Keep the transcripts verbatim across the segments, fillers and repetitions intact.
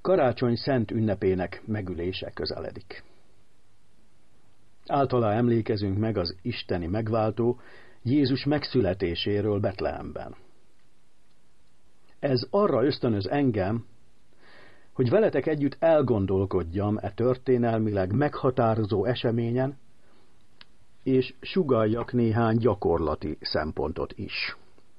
Karácsony szent ünnepének megülése közeledik. Általa emlékezünk meg az isteni megváltó Jézus megszületéséről Betlehemben. Ez arra ösztönöz engem, hogy veletek együtt elgondolkodjam e történelmileg meghatározó eseményen, és sugalljak néhány gyakorlati szempontot is.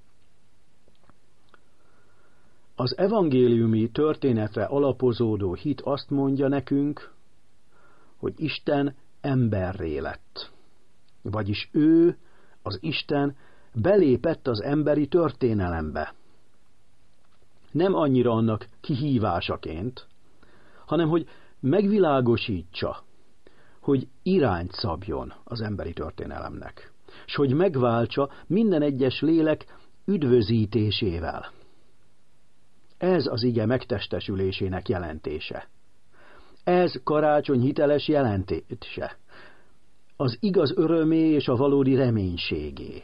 Az evangéliumi történetre alapozódó hit azt mondja nekünk, hogy Isten emberré lett. Vagyis ő, az Isten, belépett az emberi történelembe. Nem annyira annak kihívásaként, hanem hogy megvilágosítsa, hogy irányt szabjon az emberi történelemnek, s hogy megváltsa minden egyes lélek üdvözítésével. Ez az ige megtestesülésének jelentése. Ez karácsony hiteles jelentése. Az igaz örömé és a valódi reménységé.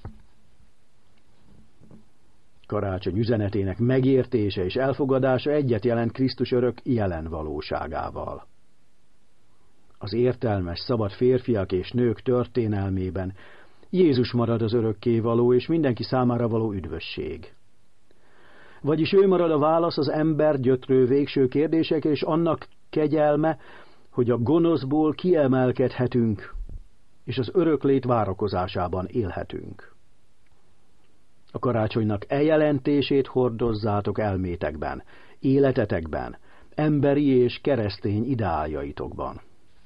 Karácsony üzenetének megértése és elfogadása egyet jelent Krisztus örök jelen valóságával. Az értelmes, szabad férfiak és nők történelmében Jézus marad az örökkévaló és mindenki számára való üdvösség. Vagyis ő marad a válasz az ember gyötrő végső kérdésekre, és annak kegyelme, hogy a gonoszból kiemelkedhetünk, és az öröklét várakozásában élhetünk. A karácsonynak eljelentését hordozzátok elmétekben, életetekben, emberi és keresztény ideáljaitokban.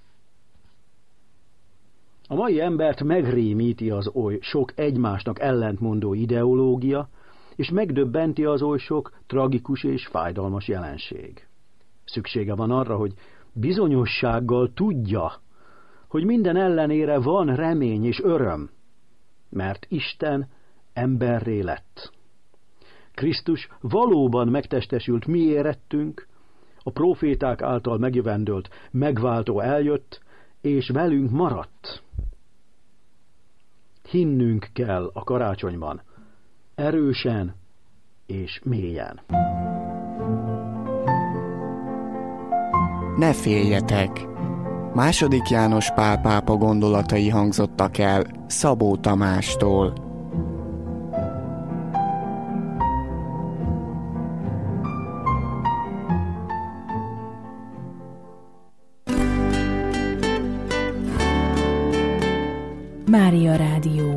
A mai embert megrémíti az oly sok egymásnak ellentmondó ideológia, és megdöbbenti az oly sok tragikus és fájdalmas jelenség. Szüksége van arra, hogy bizonyossággal tudja, hogy minden ellenére van remény és öröm, mert Isten emberré lett. Krisztus valóban megtestesült mi érettünk, a próféták által megjövendölt megváltó eljött, és velünk maradt. Hinnünk kell a karácsonyban, erősen és mélyen. Ne féljetek! Második János Pál pápa gondolatai hangzottak el Szabó Tamástól. Mária Rádió.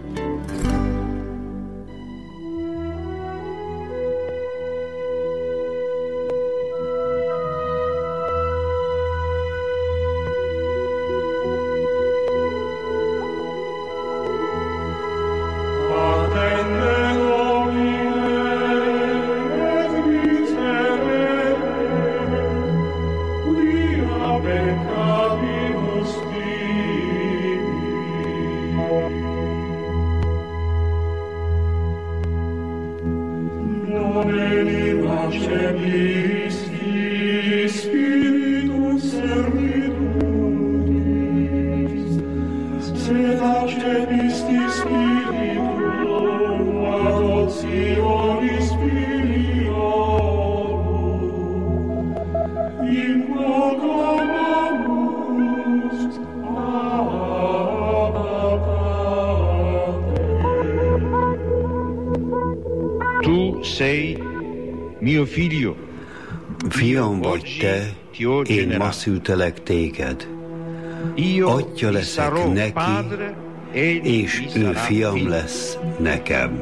Fiam vagy te, én ma szültelek téged. Atya leszek neki, és ő fiam lesz nekem.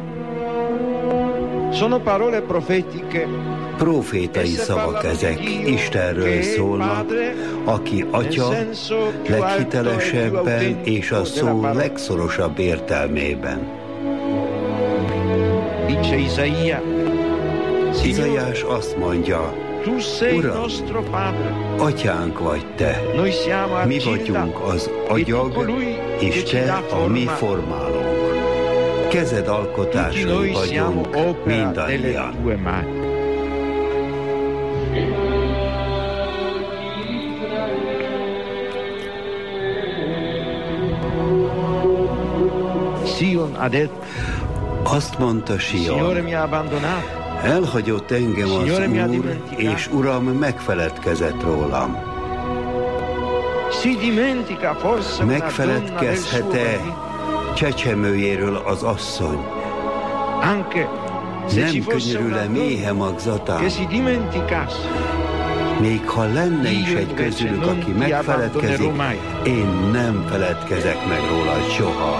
Profétai szavak ezek, Istenről szólnak, aki atya leghitelesebben és a szó legszorosabb értelmében. Izaiás azt mondja, Uram, atyánk vagy te, mi vagyunk az agyag, és te a mi formálónk. Kezed alkotásai vagyunk mindannyian. Azt mondta Sion, Elhagyott engem az Úr, és Uram megfeledkezett rólam. Megfeledkezhet-e csecsemőjéről az asszony? Nem könyörül-e méhe magzatán? Még ha lenne is egy közülük, aki megfeledkezik, én nem feledkezek meg róla soha.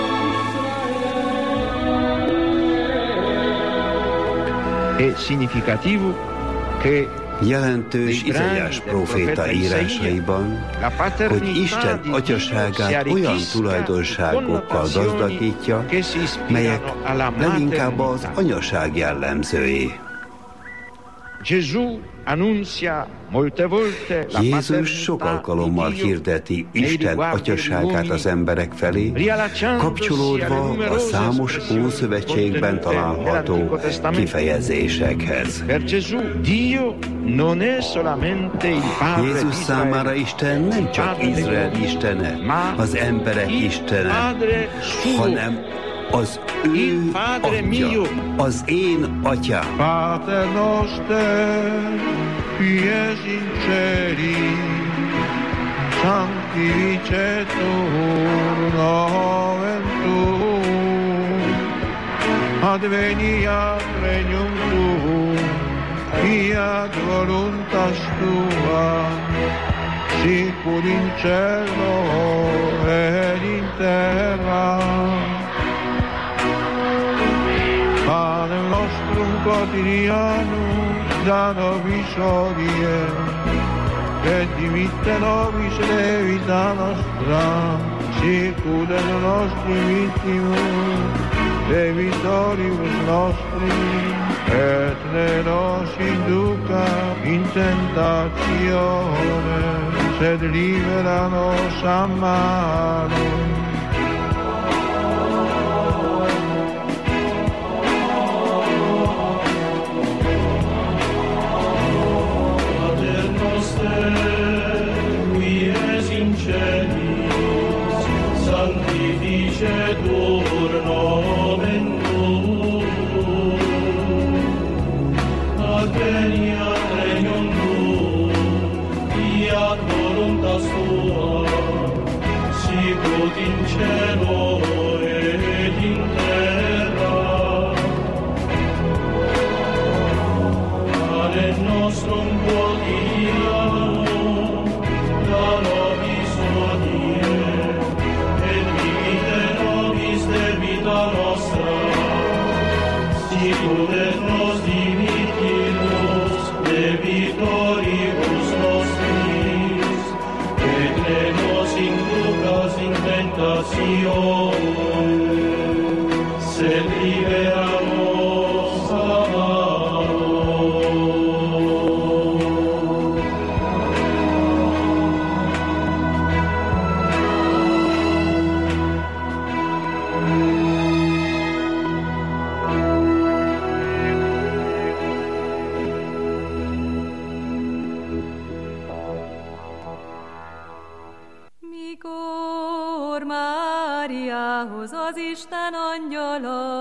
Jelentős Izaiás próféta írásaiban, hogy Isten atyaságát olyan tulajdonságokkal gazdagítja, melyek leginkább az anyaság jellemzői. Jézus sok alkalommal hirdeti Isten atyaságát az emberek felé, kapcsolódva a számos Ószövetségben található kifejezésekhez. Jézus számára Isten nem csak Izrael istene, az emberek istene, hanem az ő atya, az én atyám. Pater noster, qui es in celi, sanctificetur nomen tuum, adveniat regnum tuum, fiat voluntas tua, sicur in cielo et in terra. Panem nostrum quotidianum da nobis hodie, et dimitte nobis levita nostra, sicut et nostri vittimus, debitoribus nostri, et ne nos induca in tentatione, sed libera nos a malo. Sanctificetur nomen tuum, adveniat regnum tuum, fiat voluntas tua, sicut in cielo et in terra. Panem nostrum quotidianum da nobis hodie, et dimitte nobis debita nostra, sicut et nos dimittimus debitoribus nostris, et ne nos inducas in tentatione, sed libera nos a malo. Mikor Máriához az Isten angyala